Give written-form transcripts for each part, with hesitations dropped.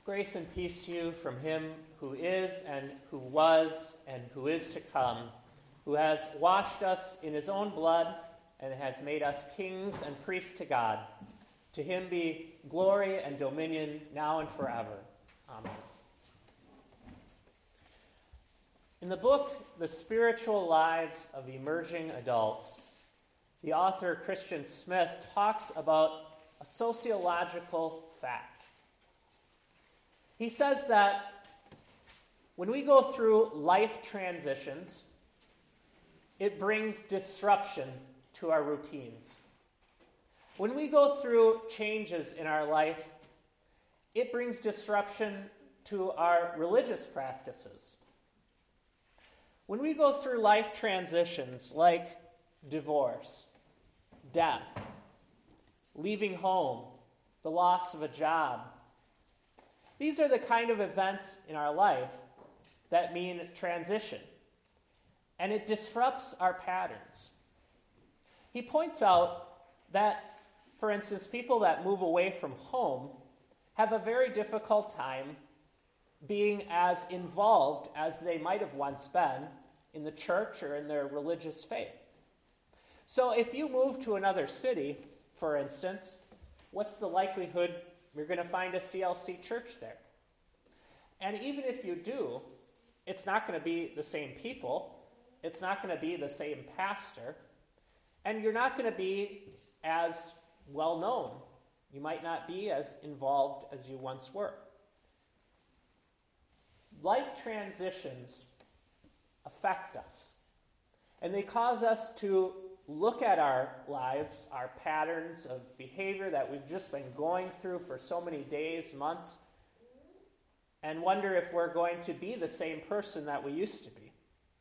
Grace and peace to you from him who is and who was and who is to come, who has washed us in his own blood and has made us kings and priests to God. To him be glory and dominion now and forever. Amen. In the book, The Spiritual Lives of Emerging Adults, the author Christian Smith talks about a sociological fact. He says that when we go through life transitions, it brings disruption to our routines. When we go through changes in our life, it brings disruption to our religious practices. When we go through life transitions like divorce, death, leaving home, the loss of a job, these are the kind of events in our life that mean transition, and it disrupts our patterns. He points out that, for instance, people that move away from home have a very difficult time being as involved as they might have once been in the church or in their religious faith. So if you move to another city, for instance, what's the likelihood you're going to find a CLC church there? And even if you do, it's not going to be the same people, it's not going to be the same pastor, and you're not going to be as well known. You might not be as involved as you once were. Life transitions affect us, and they cause us to look at our lives, our patterns of behavior that we've just been going through for so many days, months, and wonder if we're going to be the same person that we used to be.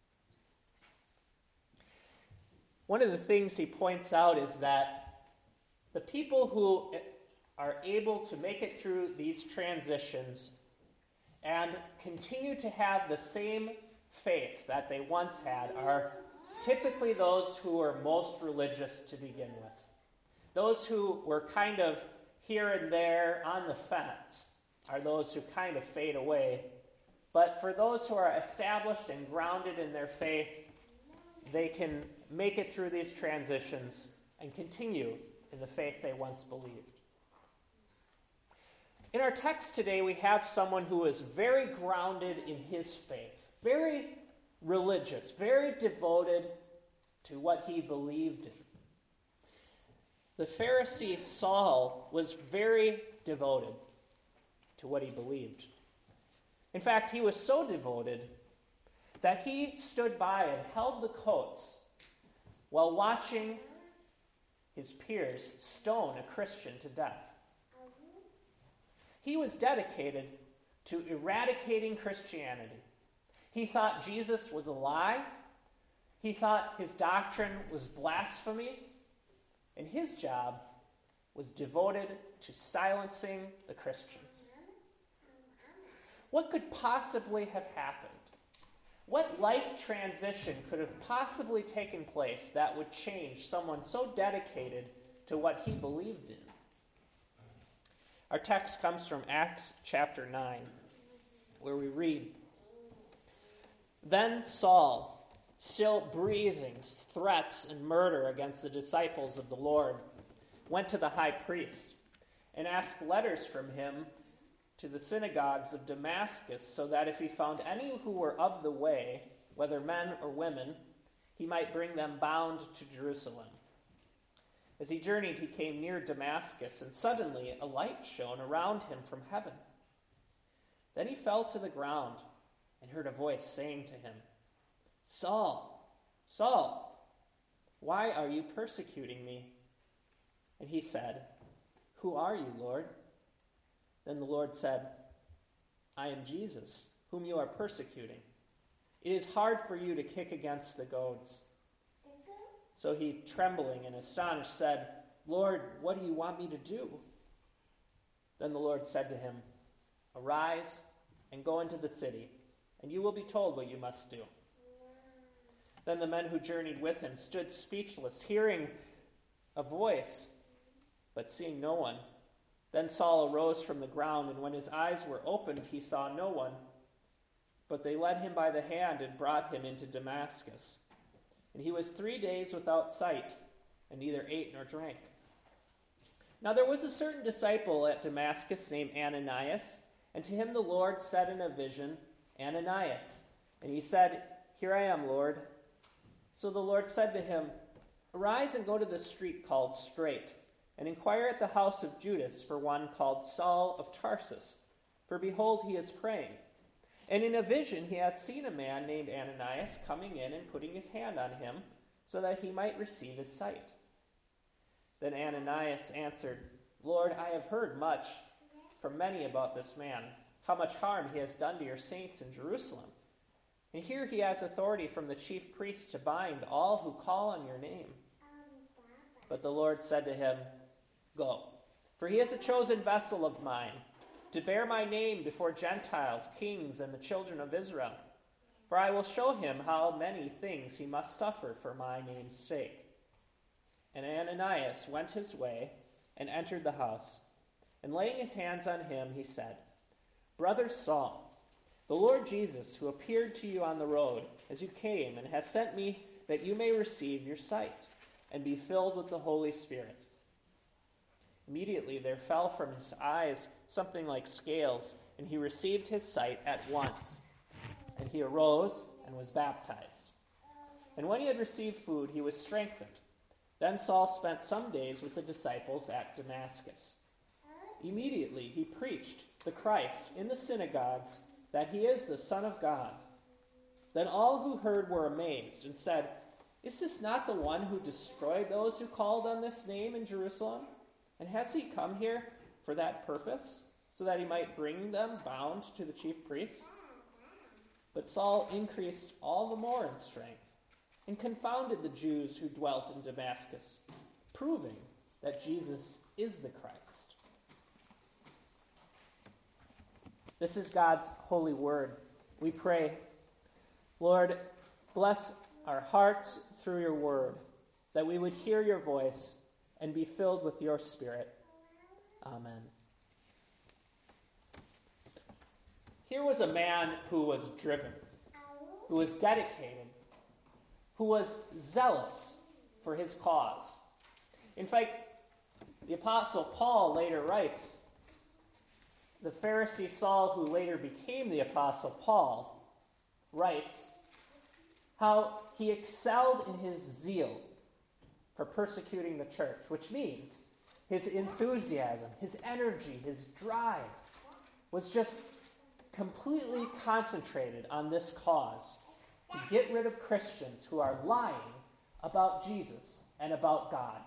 One of the things he points out is that the people who are able to make it through these transitions and continue to have the same faith that they once had are typically those who are most religious to begin with. Those who were kind of here and there on the fence are those who kind of fade away. But for those who are established and grounded in their faith, they can make it through these transitions and continue in the faith they once believed. In our text today, we have someone who is very grounded in his faith, very religious, very devoted to what he believed in. The Pharisee Saul was very devoted to what he believed. In fact, he was so devoted that he stood by and held the coats while watching his peers stone a Christian to death. He was dedicated to eradicating Christianity. He thought Jesus was a lie. He thought his doctrine was blasphemy. And his job was devoted to silencing the Christians. What could possibly have happened? What life transition could have possibly taken place that would change someone so dedicated to what he believed in? Our text comes from Acts chapter 9, where we read, "Then Saul, still breathing threats and murder against the disciples of the Lord, went to the high priest and asked letters from him to the synagogues of Damascus, so that if he found any who were of the way, whether men or women, he might bring them bound to Jerusalem. As he journeyed, he came near Damascus, and suddenly a light shone around him from heaven. Then he fell to the ground and heard a voice saying to him, 'Saul, Saul, why are you persecuting me?' And he said, 'Who are you, Lord?' Then the Lord said, 'I am Jesus, whom you are persecuting. It is hard for you to kick against the goads.' So he, trembling and astonished, said, 'Lord, what do you want me to do?' Then the Lord said to him, 'Arise and go into the city, and you will be told what you must do.' Then the men who journeyed with him stood speechless, hearing a voice, but seeing no one. Then Saul arose from the ground, and when his eyes were opened, he saw no one. But they led him by the hand and brought him into Damascus. And he was 3 days without sight, and neither ate nor drank. Now there was a certain disciple at Damascus named Ananias, and to him the Lord said in a vision, Ananias. And he said, Here I am, Lord. So the Lord said to him, Arise and go to the street called Straight, and inquire at the house of Judas for one called Saul of Tarsus. For behold, he is praying. And in a vision he has seen a man named Ananias coming in and putting his hand on him, so that he might receive his sight. Then Ananias answered, Lord, I have heard much from many about this man, how much harm he has done to your saints in Jerusalem. And here he has authority from the chief priests to bind all who call on your name. But the Lord said to him, Go, for he is a chosen vessel of mine, to bear my name before Gentiles, kings, and the children of Israel. For I will show him how many things he must suffer for my name's sake. And Ananias went his way and entered the house. And laying his hands on him, he said, Brother Saul, the Lord Jesus, who appeared to you on the road as you came, and has sent me that you may receive your sight and be filled with the Holy Spirit. Immediately there fell from his eyes something like scales, and he received his sight at once. And he arose and was baptized. And when he had received food, he was strengthened. Then Saul spent some days with the disciples at Damascus. Immediately he preached the Christ in the synagogues, that he is the Son of God. Then all who heard were amazed and said, Is this not the one who destroyed those who called on this name in Jerusalem? And has he come here for that purpose, so that he might bring them bound to the chief priests? But Saul increased all the more in strength, and confounded the Jews who dwelt in Damascus, proving that Jesus is the Christ. This is God's holy word. We pray, Lord, bless our hearts through your word, that we would hear your voice and be filled with your Spirit. Amen. Here was a man who was driven, who was dedicated, who was zealous for his cause. In fact, the Apostle Paul later writes, the Pharisee Saul, who later became the Apostle Paul, writes how he excelled in his zeal for persecuting the church, which means his enthusiasm, his energy, his drive was just completely concentrated on this cause, to get rid of Christians who are lying about Jesus and about God.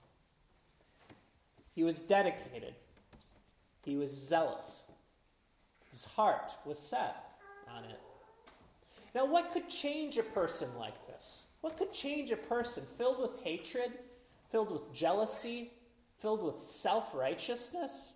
He was dedicated. He was zealous. His heart was set on it. Now, what could change a person like this? What could change a person filled with hatred, filled with jealousy, filled with self-righteousness?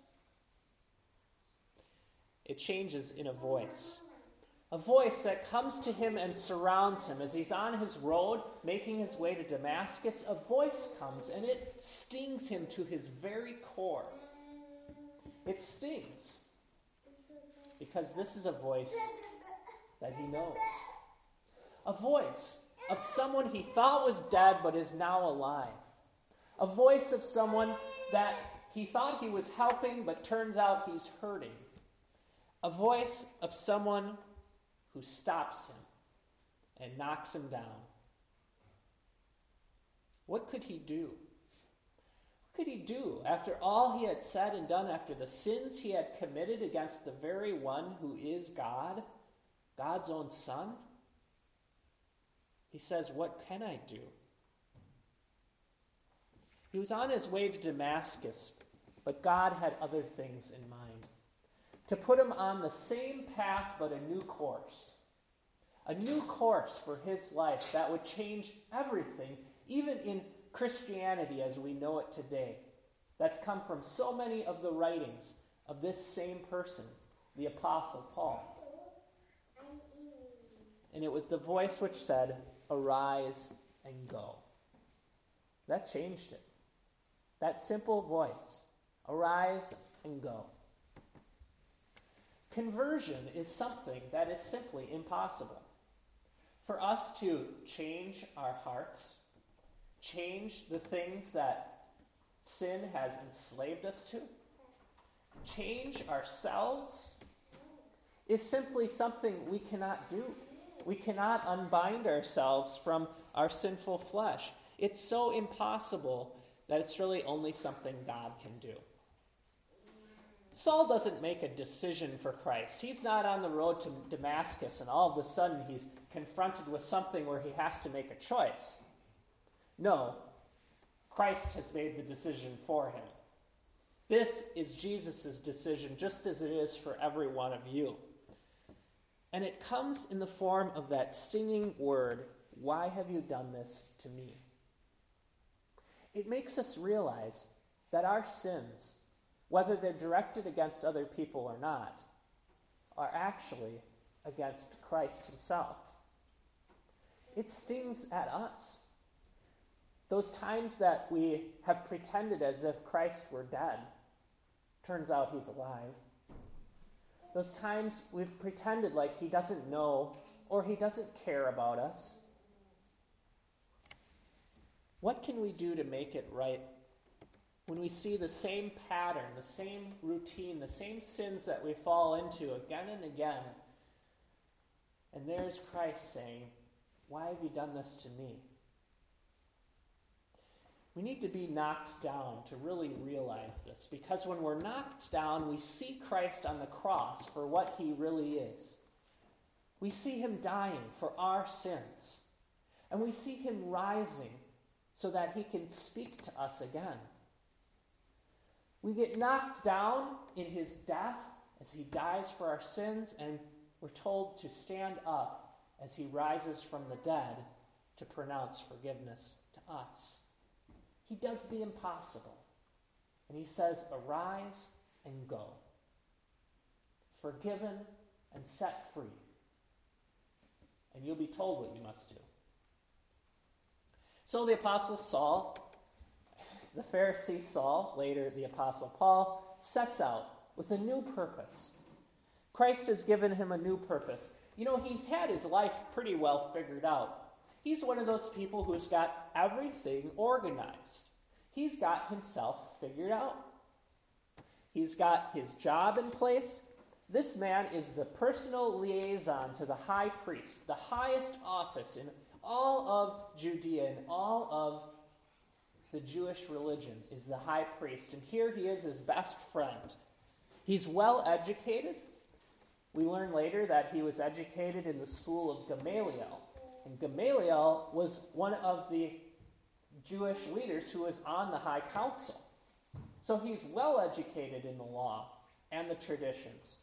It changes in a voice that comes to him and surrounds him. As he's on his road, making his way to Damascus, a voice comes and it stings him to his very core. It stings because this is a voice that he knows. A voice of someone he thought was dead but is now alive. A voice of someone that he thought he was helping but turns out he's hurting. A voice of someone who stops him and knocks him down. What could he do? What could he do after all he had said and done, after the sins he had committed against the very one who is God, God's own Son? He says, what can I do? He was on his way to Damascus, but God had other things in mind. To put him on the same path, but a new course. A new course for his life that would change everything, even in Christianity as we know it today. That's come from so many of the writings of this same person, the Apostle Paul. And it was the voice which said, "Arise and go." That changed it. That simple voice, "Arise and go. Conversion is something that is simply impossible. For us to change our hearts, change the things that sin has enslaved us to, change ourselves, is simply something we cannot do. We cannot unbind ourselves from our sinful flesh. It's so impossible that it's really only something God can do. Saul doesn't make a decision for Christ. He's not on the road to Damascus and all of a sudden he's confronted with something where he has to make a choice. No, Christ has made the decision for him. This is Jesus' decision, just as it is for every one of you. And it comes in the form of that stinging word, "Why have you done this to me?" It makes us realize that our sins, whether they're directed against other people or not, are actually against Christ himself. It stings at us. Those times that we have pretended as if Christ were dead, turns out he's alive. Those times we've pretended like he doesn't know or he doesn't care about us. What can we do to make it right when we see the same pattern, the same routine, the same sins that we fall into again and again? And there's Christ saying, "Why have you done this to me?" We need to be knocked down to really realize this, because when we're knocked down, we see Christ on the cross for what he really is. We see him dying for our sins, and we see him rising so that he can speak to us again. We get knocked down in his death as he dies for our sins, and we're told to stand up as he rises from the dead to pronounce forgiveness to us. He does the impossible, and he says, "Arise and go, forgiven and set free." And you'll be told what you must do. So the Apostle Saul, the Pharisee Saul, later the Apostle Paul, sets out with a new purpose. Christ has given him a new purpose. You know, he had his life pretty well figured out. He's one of those people who's got everything organized. He's got himself figured out. He's got his job in place. This man is the personal liaison to the high priest, the highest office in all of Judea and all of the Jewish religion is the high priest. And here he is, his best friend. He's well educated. We learn later that he was educated in the school of Gamaliel. And Gamaliel was one of the Jewish leaders who was on the high council. So he's well educated in the law and the traditions.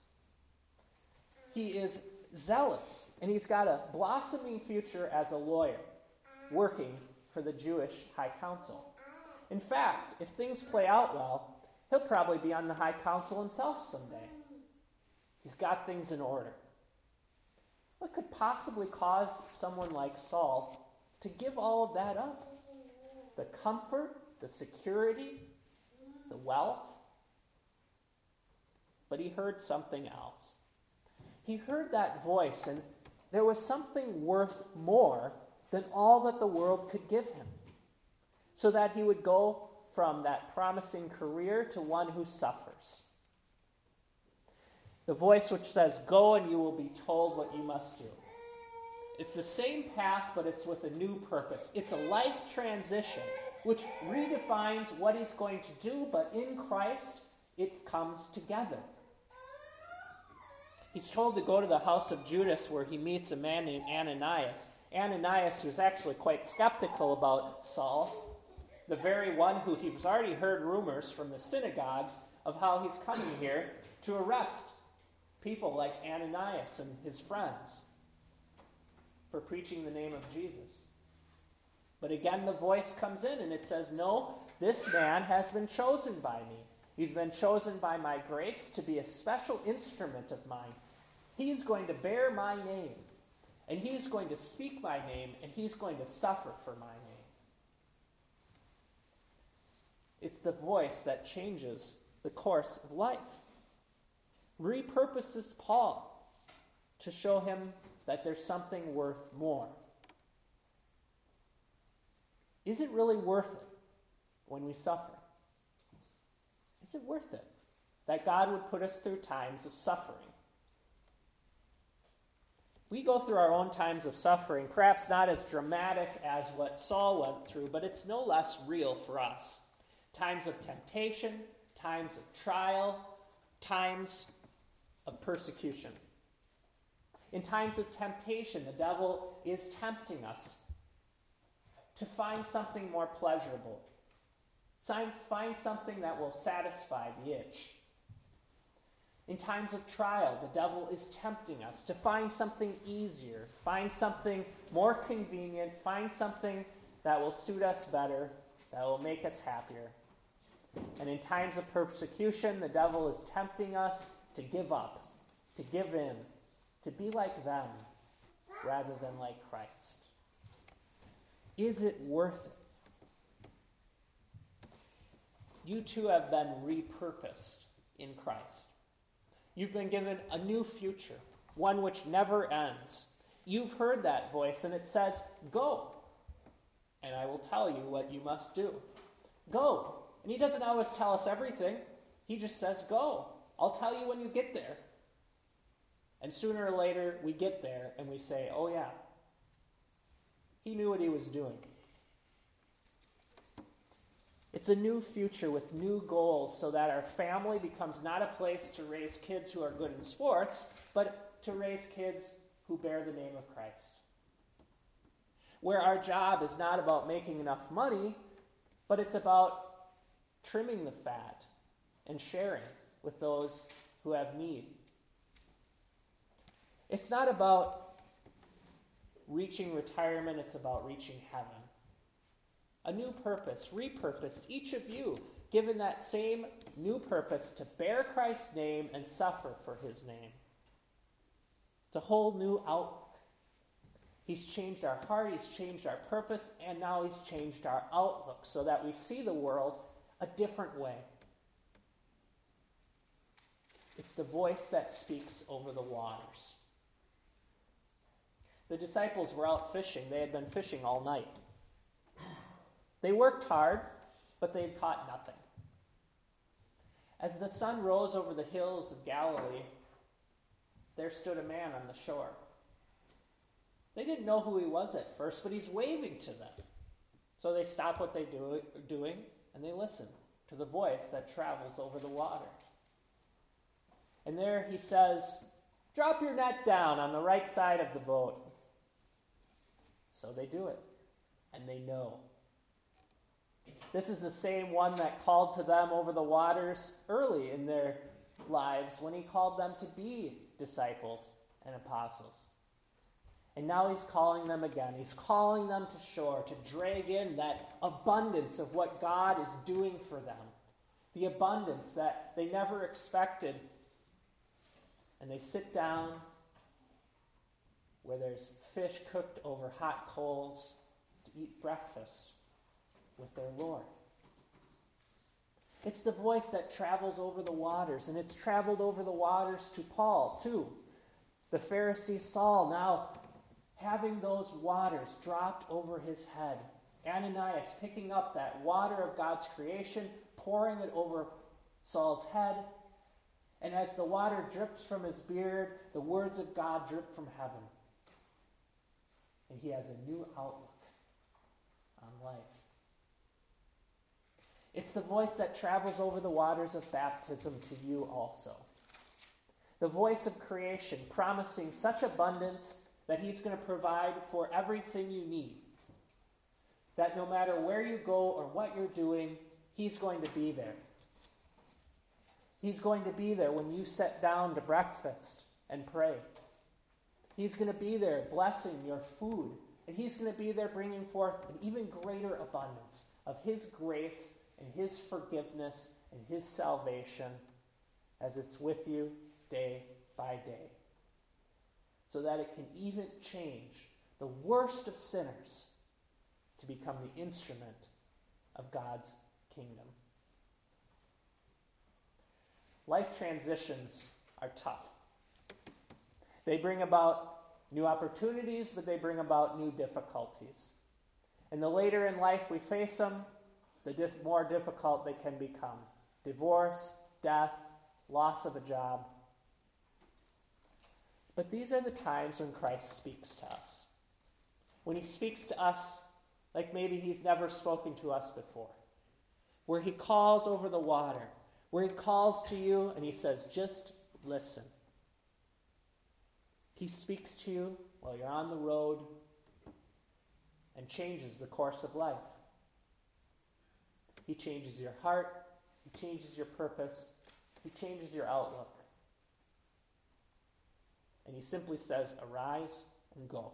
He is zealous, and he's got a blossoming future as a lawyer, working for the Jewish high council. In fact, if things play out well, he'll probably be on the high council himself someday. He's got things in order. What could possibly cause someone like Saul to give all of that up? The comfort, the security, the wealth? But he heard something else. He heard that voice, and there was something worth more than all that the world could give him, so that he would go from that promising career to one who suffers. The voice which says, "Go and you will be told what you must do." It's the same path, but it's with a new purpose. It's a life transition, which redefines what he's going to do, but in Christ, it comes together. He's told to go to the house of Judas, where he meets a man named Ananias. Ananias, who's actually quite skeptical about Saul, the very one who he's already heard rumors from the synagogues of how he's coming here to arrest people like Ananias and his friends for preaching the name of Jesus. But again, the voice comes in and it says, "No, this man has been chosen by me. He's been chosen by my grace to be a special instrument of mine. He's going to bear my name, and he's going to speak my name, and he's going to suffer for my name." It's the voice that changes the course of life. Repurposes Paul to show him that there's something worth more. Is it really worth it when we suffer? Is it worth it that God would put us through times of suffering? We go through our own times of suffering, perhaps not as dramatic as what Saul went through, but it's no less real for us. Times of temptation, times of trial, times of persecution. In times of temptation, the devil is tempting us to find something more pleasurable. Find something that will satisfy the itch. In times of trial, the devil is tempting us to find something easier, find something more convenient, find something that will suit us better, that will make us happier. And in times of persecution, the devil is tempting us to give up, to give in, to be like them rather than like Christ. Is it worth it? You too have been repurposed in Christ. You've been given a new future, one which never ends. You've heard that voice, and it says, go, and I will tell you what you must do. Go. And he doesn't always tell us everything. He just says, go. I'll tell you when you get there. And sooner or later, we get there, and we say, oh yeah, he knew what he was doing. It's a new future with new goals so that our family becomes not a place to raise kids who are good in sports, but to raise kids who bear the name of Christ. Where our job is not about making enough money, but it's about trimming the fat and sharing with those who have need. It's not about reaching retirement, it's about reaching heaven. A new purpose, repurposed, each of you given that same new purpose to bear Christ's name and suffer for his name. It's a whole new outlook. He's changed our heart, he's changed our purpose, and now he's changed our outlook so that we see the world a different way. It's the voice that speaks over the waters. The disciples were out fishing. They had been fishing all night. They worked hard, but they had caught nothing. As the sun rose over the hills of Galilee, there stood a man on the shore. They didn't know who he was at first, but he's waving to them. So they stop what they're doing, and they listen to the voice that travels over the water. And there he says, drop your net down on the right side of the boat. So they do it, and they know. This is the same one that called to them over the waters early in their lives when he called them to be disciples and apostles. And now he's calling them again. He's calling them to shore to drag in that abundance of what God is doing for them. The abundance that they never expected. And they sit down where there's fish cooked over hot coals to eat breakfast with their Lord. It's the voice that travels over the waters, and it's traveled over the waters to Paul, too. The Pharisee Saul now having those waters dropped over his head. Ananias picking up that water of God's creation, pouring it over Saul's head, and as the water drips from his beard, the words of God drip from heaven. And he has a new outlook on life. It's the voice that travels over the waters of baptism to you also. The voice of creation promising such abundance that he's going to provide for everything you need. That no matter where you go or what you're doing, he's going to be there. He's going to be there when you sit down to breakfast and pray. He's going to be there blessing your food. And he's going to be there bringing forth an even greater abundance of his grace and his forgiveness and his salvation as it's with you day by day. So that it can even change the worst of sinners to become the instrument of God's kingdom. life transitions are tough. They bring about new opportunities, but they bring about new difficulties. And the later in life we face them, the more difficult they can become. Divorce, death, loss of a job. But these are the times when Christ speaks to us. When he speaks to us like maybe he's never spoken to us before. Where he calls over the water. Where he calls to you and he says, just listen. He speaks to you while you're on the road and changes the course of life. He changes your heart. He changes your purpose. He changes your outlook. And he simply says, arise and go.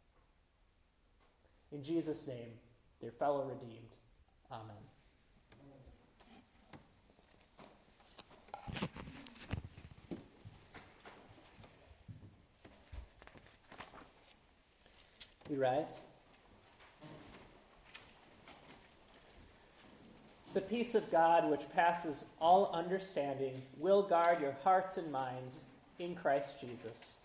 In Jesus' name, dear fellow redeemed, amen. We rise. The peace of God, which passes all understanding, will guard your hearts and minds in Christ Jesus.